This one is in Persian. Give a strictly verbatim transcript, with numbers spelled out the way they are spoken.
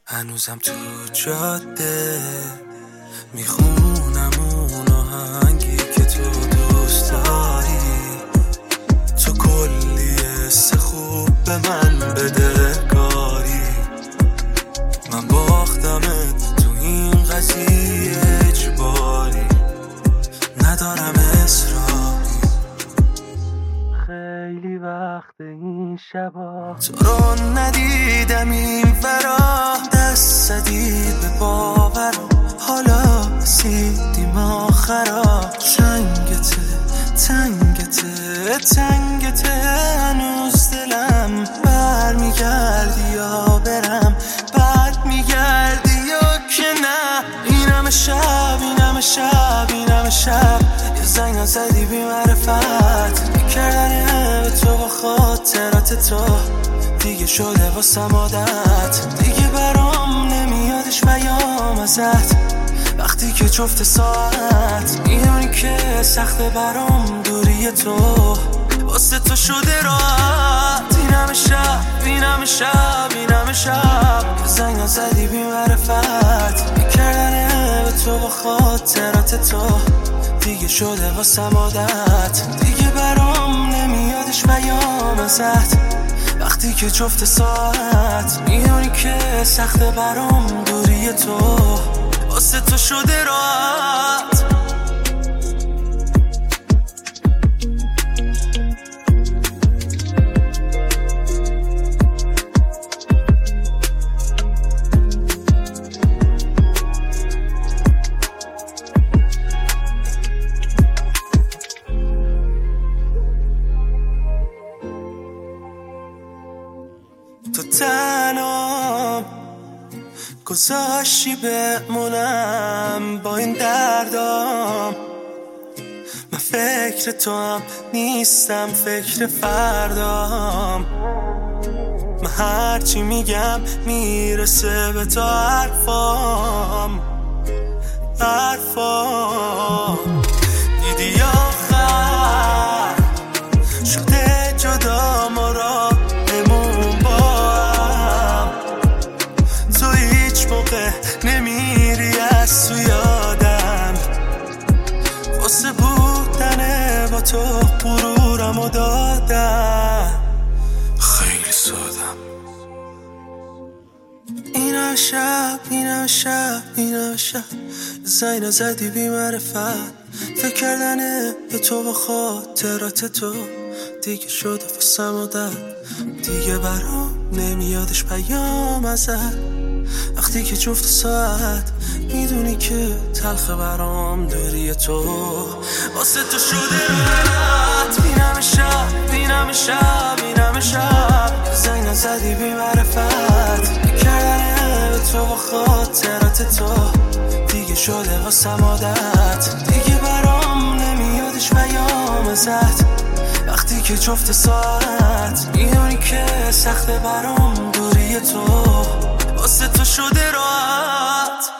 هنوزم تو جاده میخونم اون آهنگی که تو دوست داری. تو کلی حس خوب به من بده کاری. من باختمت تو این قضیه اجباری. ندارم اصراری. خیلی وقت این شبا تو رو ندیدم این ورا. دست زدی به باورم حالا رسیدیم آخرا. چنگته تنگته تنگته هنوز دلم. بر میگردی یا برم بعد میگردی یا که نه. این همه شب این همه شب این همه شب یه زنگ زدی بی معرفت. میکردنه به تو با خاطرات تو دیگه شده واسم عادت. دیگه برام نمیادش پیام ازت وقتی که جفت ساعت. میدونی که سخته برام دوری تو واسه تو شده راحت. این همه شب این همه شب این همه شب یه زنگ زدی بی معرفت. میکردنه به تو با خاطرات تو دیگه شده واسم عادت. دیگه برام نمیادش پیام ازت وقتی که جفت ساعت. میدونی که سخته برام دوری تو واسه تو شده راحت. تو تنها گذاشتی بمونم با این دردام. من فکر تو هم نیستم فکر فردام. من هرچی میگم میرسه به تو حرفام حرفام. دیدی آخر شده جدا ما را بمون با هم. تو هیچ موقع نمیری از تو یادم. واسه بودنه با تو غرورمو دادم. خیلی سادم. اینا شب اینا شب اینا شب زنگ زدی بی معرفت. فکر کردنه به تو با خاطرات تو دیگه شده واسم عادت. دیگه برام نمیادش پیام ازت وقتی که جفت ساعت. میدونی که تلخ برام دوری تو واسه تو شده راحت. این همه شب این همه شب این همه شب زنگ زدی بی معرفت. میکردنه به تو با خاطرات تو دیگه شده واسم عادت. دیگه برام نمیادش پیام ازت وقتی که جفت ساعت. میدونی که سخته برام دوری تو واسه تو شده راحت.